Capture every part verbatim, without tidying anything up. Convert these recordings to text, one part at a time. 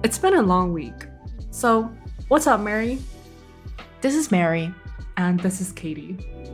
It's been a long week. So, what's up, Mary? This is Mary. And this is Katie.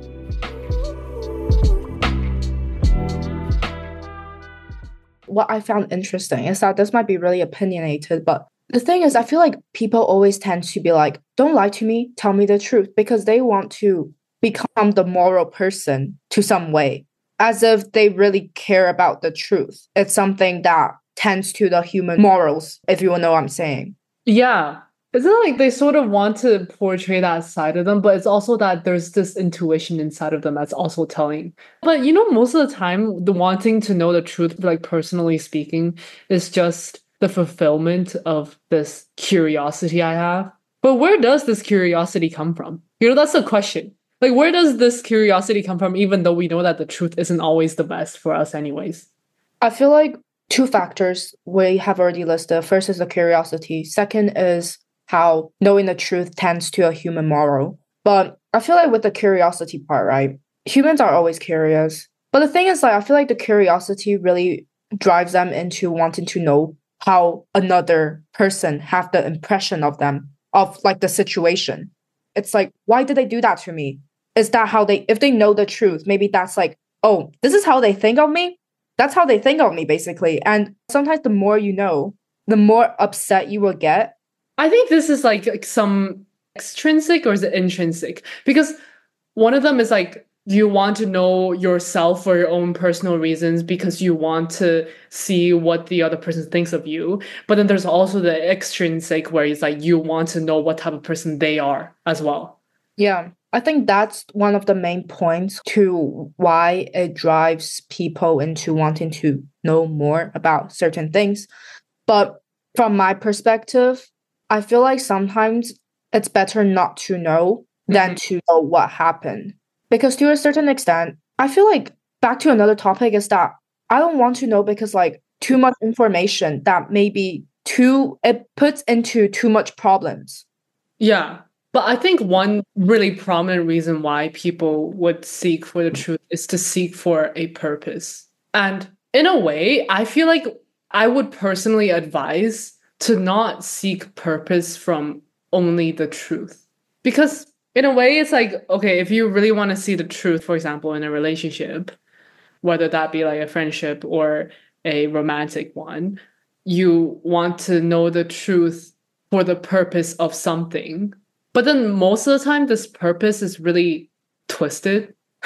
What I found interesting is that this might be really opinionated, but the thing is, I feel like people always tend to be like, don't lie to me, tell me the truth, because they want to become the moral person to some way, as if they really care about the truth. It's something that tends to the human morals, if you know what I'm saying. Yeah. Isn't it like they sort of want to portray that side of them, but it's also that there's this intuition inside of them that's also telling. But you know, most of the time, the wanting to know the truth, like personally speaking, is just the fulfillment of this curiosity I have. But where does this curiosity come from? You know, that's the question. Like, where does this curiosity come from, even though we know that the truth isn't always the best for us anyways? I feel like two factors we have already listed. First is the curiosity. Second is how knowing the truth tends to a human moral. But I feel like with the curiosity part, right? Humans are always curious. But the thing is, like, I feel like the curiosity really drives them into wanting to know how another person have the impression of them, of like the situation. It's like, why did they do that to me? Is that how they, if they know the truth, maybe that's like, oh, this is how they think of me? That's how they think of me, basically. And sometimes the more you know, the more upset you will get. I think this is like, like some extrinsic or is it intrinsic? Because one of them is like, you want to know yourself for your own personal reasons because you want to see what the other person thinks of you. But then there's also the extrinsic where it's like you want to know what type of person they are as well. Yeah, I think that's one of the main points to why it drives people into wanting to know more about certain things. But from my perspective, I feel like sometimes it's better not to know than mm-hmm. to know what happened. Because to a certain extent, I feel like back to another topic is that I don't want to know because like too much information that maybe too, it puts into too much problems. Yeah. But I think one really prominent reason why people would seek for the truth is to seek for a purpose. And in a way, I feel like I would personally advise to not seek purpose from only the truth. Because in a way, it's like, okay, if you really want to see the truth, for example, in a relationship, whether that be like a friendship or a romantic one, you want to know the truth for the purpose of something. But then most of the time, this purpose is really twisted. Do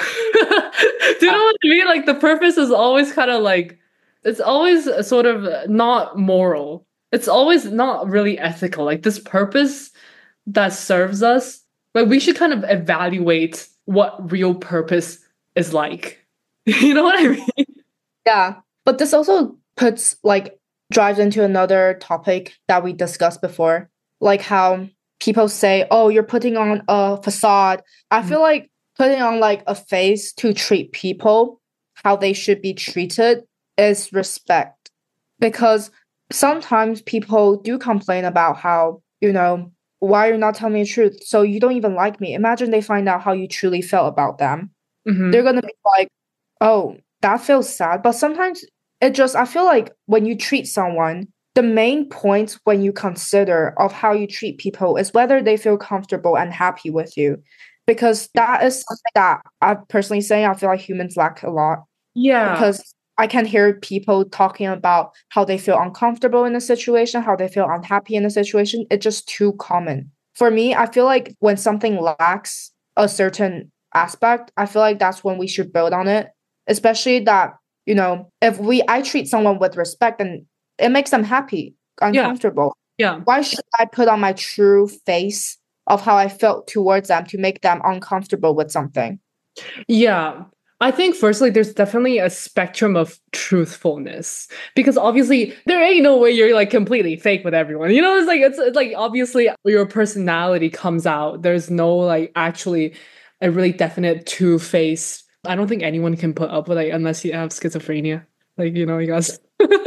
you know what I mean? Like the purpose is always kind of like, it's always sort of not moral. It's always not really ethical. Like this purpose that serves us, like we should kind of evaluate what real purpose is like. You know what I mean? Yeah. But this also puts like drives into another topic that we discussed before, like how people say, oh, you're putting on a facade. I feel like putting on like a face to treat people how they should be treated is respect. Because sometimes people do complain about how, you know, why you're not telling me the truth? So you don't even like me. Imagine they find out how you truly felt about them. Mm-hmm. They're going to be like, oh, that feels sad. But sometimes it just, I feel like when you treat someone, the main point when you consider of how you treat people is whether they feel comfortable and happy with you. Because that is something that I personally say I feel like humans lack a lot. Yeah. Because I can hear people talking about how they feel uncomfortable in a situation, how they feel unhappy in a situation. It's just too common. For me, I feel like when something lacks a certain aspect, I feel like that's when we should build on it. Especially that, you know, if we I treat someone with respect and it makes them happy, uncomfortable. Yeah. yeah. Why should I put on my true face of how I felt towards them to make them uncomfortable with something? Yeah. I think firstly, there's definitely a spectrum of truthfulness because obviously there ain't no way you're like completely fake with everyone. You know, it's like, it's, it's like obviously your personality comes out. There's no like actually a really definite two-faced. I don't think anyone can put up with it unless you have schizophrenia. Like, you know, you guys,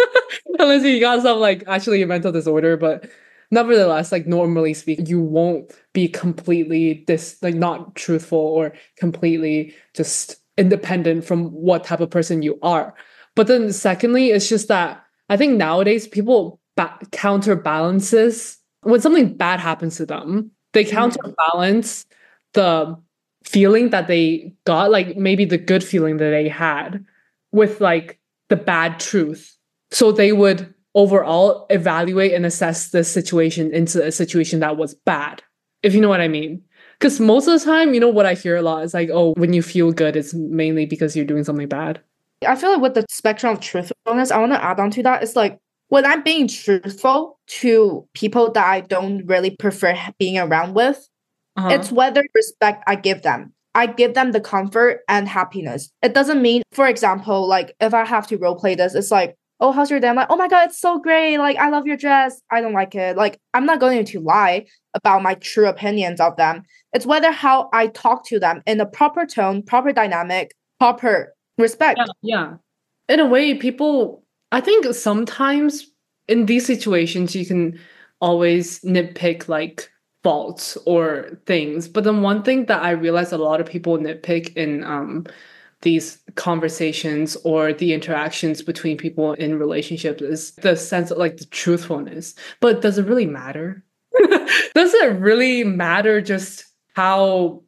unless you got some like actually a mental disorder, but nevertheless, like normally speaking, you won't be completely this like not truthful or completely just independent from what type of person you are. But then secondly, it's just that I think nowadays people ba- counterbalances when something bad happens to them. They Mhm. counterbalance the feeling that they got, like maybe the good feeling that they had, with like the bad truth. So they would overall evaluate and assess the situation into a situation that was bad, if you know what I mean. Because most of the time, you know, what I hear a lot is like, oh, when you feel good, it's mainly because you're doing something bad. I feel like with the spectrum of truthfulness, I want to add on to that. It's like when I'm being truthful to people that I don't really prefer being around with, Uh-huh. it's whether respect I give them. I give them the comfort and happiness. It doesn't mean, for example, like if I have to role play this, it's like, oh, how's your day? I'm like, oh my God, it's so great. Like, I love your dress. I don't like it. Like, I'm not going to lie about my true opinions of them. It's whether how I talk to them in a proper tone, proper dynamic, proper respect. Yeah, yeah. In a way, people, I think sometimes in these situations, you can always nitpick like faults or things. But then one thing that I realize a lot of people nitpick in um, these conversations or the interactions between people in relationships is the sense of like the truthfulness. But does it really matter? Does it really matter just how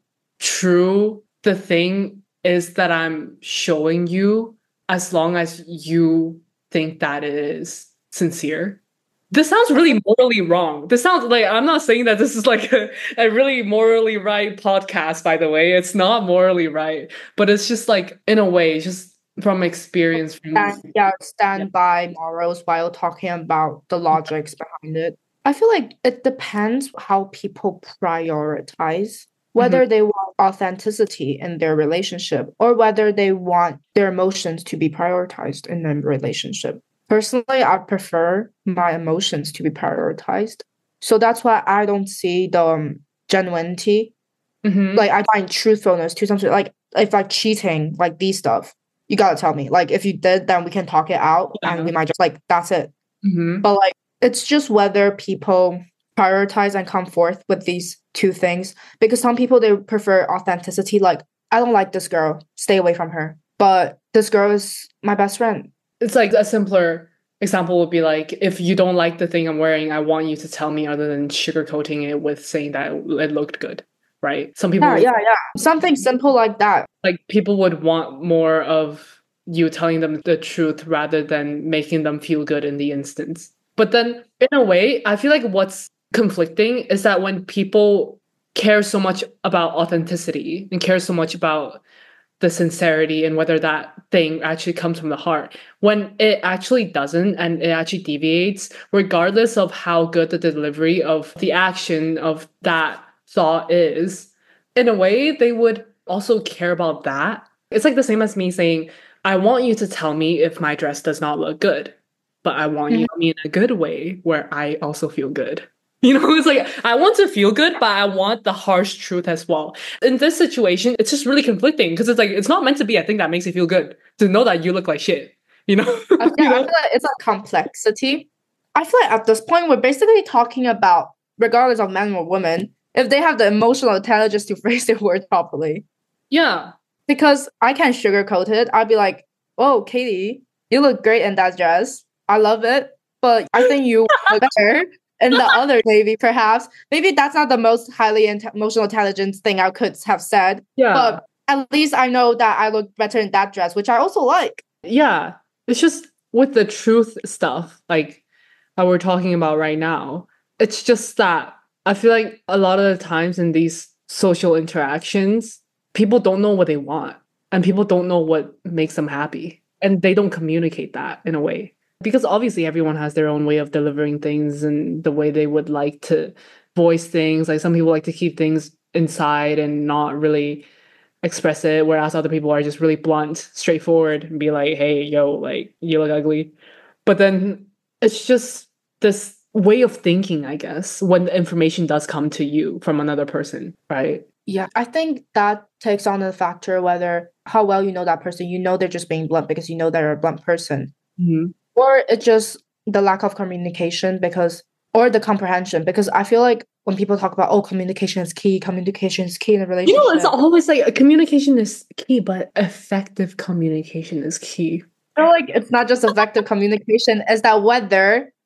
true the thing is that I'm showing you, as long as you think that it is sincere? This sounds really morally wrong. This sounds like, I'm not saying that this is like a, a really morally right podcast, by the way. It's not morally right, but it's just like, in a way, just from experience. From, And yeah, stand Yeah. by morals while talking about the logics behind it. I feel like it depends how people prioritize, whether they want authenticity in their relationship or whether they want their emotions to be prioritized in a relationship. Personally, I prefer my emotions to be prioritized. So that's why I don't see the um, genuinity. Mhm. Like, I find truthfulness to something like if like cheating, like these stuff, you gotta tell me. Like, if you did, then we can talk it out and Yeah. we might just like, that's it. Mhm. But like, it's just whether people prioritize and come forth with these two things. Because some people, they prefer authenticity. Like, I don't like this girl, stay away from her. But this girl is my best friend. It's like a simpler example would be like, if you don't like the thing I'm wearing, I want you to tell me, other than sugarcoating it with saying that it looked good, right? Some people Yeah, would, yeah, yeah. Something simple like that. like people would want more of you telling them the truth rather than making them feel good in the instance. But then in a way, I feel like what's conflicting is that when people care so much about authenticity and care so much about the sincerity and whether that thing actually comes from the heart, when it actually doesn't and it actually deviates, regardless of how good the delivery of the action of that thought is, in a way, they would also care about that. It's like the same as me saying, I want you to tell me if my dress does not look good, but I want you to tell me in a good way where I also feel good. You know, it's like, I want to feel good, but I want the harsh truth as well. In this situation, it's just really conflicting because it's like, it's not meant to be a thing that makes you feel good to know that you look like shit, you know? I, You yeah, I know? feel like it's a complexity. I feel like at this point, we're basically talking about, regardless of men or women, if they have the emotional intelligence to phrase their words properly. Yeah. Because I can't sugarcoat it. I'd be like, oh, Katie, you look great in that dress. I love it. But I think you look better in the other, maybe, perhaps. Maybe that's not the most highly int- emotional intelligence thing I could have said. Yeah. But at least I know that I look better in that dress, which I also like. Yeah. It's just with the truth stuff, like how we're talking about right now, it's just that I feel like a lot of the times in these social interactions, people don't know what they want and people don't know what makes them happy. And they don't communicate that in a way. Because obviously everyone has their own way of delivering things and the way they would like to voice things. Like some people like to keep things inside and not really express it, whereas other people are just really blunt, straightforward, and be like, hey, yo, like, you look ugly. But then it's just this way of thinking, I guess, when the information does come to you from another person, right? Yeah, I think that takes on the factor whether how well you know that person. You know they're just being blunt because you know they're a blunt person. Mm-hmm. Or it's just the lack of communication because, or the comprehension, because I feel like when people talk about, oh, communication is key, communication is key in a You relationship. know, it's always like communication is key, but effective communication is key. I feel like it's not just effective communication, it's that whether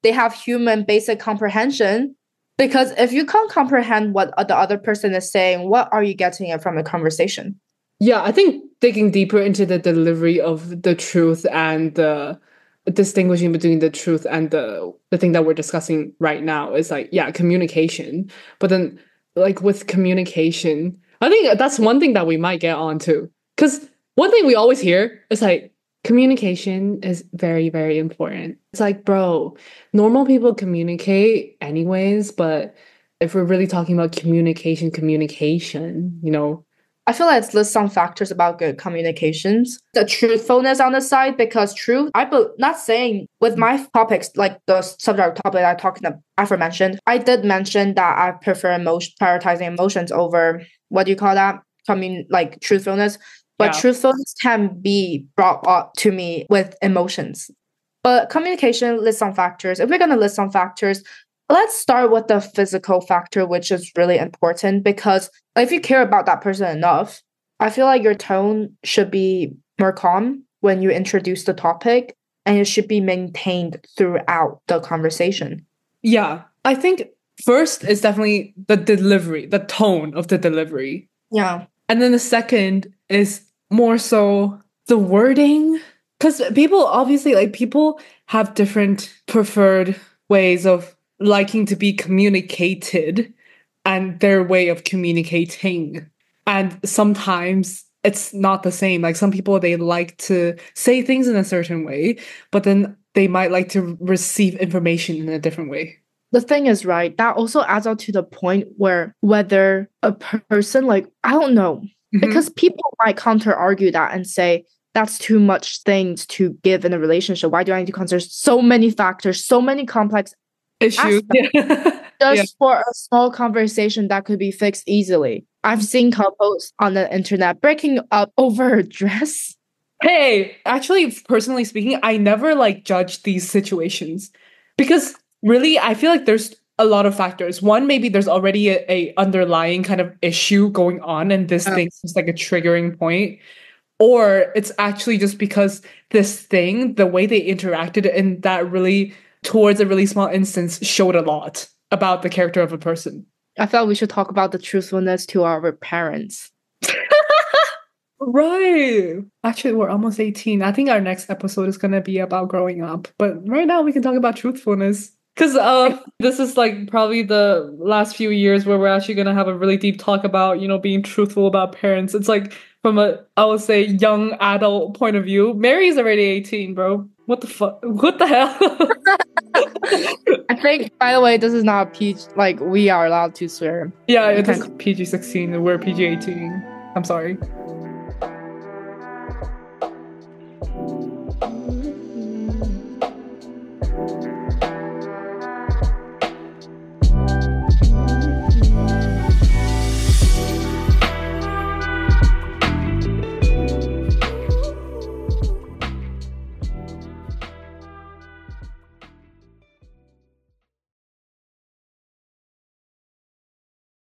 they have human basic comprehension. Because if you can't comprehend what the other person is saying, what are you getting it from a conversation? Yeah, I think digging deeper into the delivery of the truth and the distinguishing between the truth and the the thing that we're discussing right now is like, yeah, communication. But then like with communication, I think that's one thing that we might get onto. Because one thing we always hear is like, communication is very, very important. It's like, bro, normal people communicate anyways, but if we're really talking about communication, communication, you know, I feel like let's list some factors about good communications. The truthfulness on the side, because truth, I be, not saying with my topics, like the subject topic I talked about, aforementioned, I did mention that I prefer emotion, prioritizing emotions over, what do you call that? Commun, like truthfulness. But yeah. Truthfulness can be brought up to me with emotions. But communication lists some factors. If we're going to list some factors, let's start with the physical factor, which is really important because if you care about that person enough, I feel like your tone should be more calm when you introduce the topic and it should be maintained throughout the conversation. Yeah, I think first is definitely the delivery, the tone of the delivery. Yeah. And then the second is more so the wording. Because people, obviously, like people have different preferred ways of liking to be communicated and their way of communicating. And sometimes it's not the same. Like some people, they like to say things in a certain way, but then they might like to receive information in a different way. The thing is, right, that also adds up to the point where whether a person, like, I don't know, mm-hmm. because people might counter argue that and say, that's too much things to give in a relationship. Why do I need to consider so many factors, so many complex issues yeah. just yeah. for a small conversation that could be fixed easily? I've seen couples on the internet breaking up over a dress. Hey, actually, personally speaking, I never like judge these situations because really, I feel like there's a lot of factors. One, maybe there's already a, a underlying kind of issue going on, and this oh. thing is like a triggering point. Or it's actually just because this thing, the way they interacted in that really, towards a really small instance, showed a lot about the character of a person. I thought we should talk about the truthfulness to our parents. Right. Actually, we're almost eighteen. I think our next episode is going to be about growing up. But right now we can talk about truthfulness. Because uh, this is like probably the last few years where we're actually going to have a really deep talk about, you know, being truthful about parents. It's like from a, I would say, young adult point of view. Mary's already eighteen, bro. What the fuck? What the hell? I think, by the way, this is not P G, like, we are allowed to swear. Yeah, it is P G sixteen. We're P G eighteen. I'm sorry.